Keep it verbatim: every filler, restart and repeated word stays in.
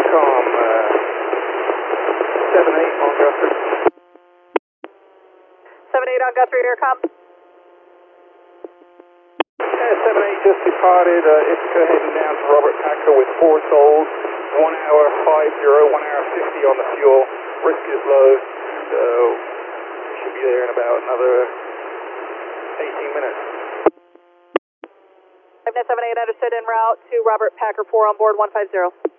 Aircom uh, seven eight on Guthrie. seven eight on Guthrie, Aircom. Uh, seven eight just departed uh, Ithaca heading down to Robert Packer with four souls. one hour five zero, one hour fifty on the fuel. Risk is low, so we should be there in about another eighteen minutes. five nine seven eight understood en route to Robert Packer four on board one five zero.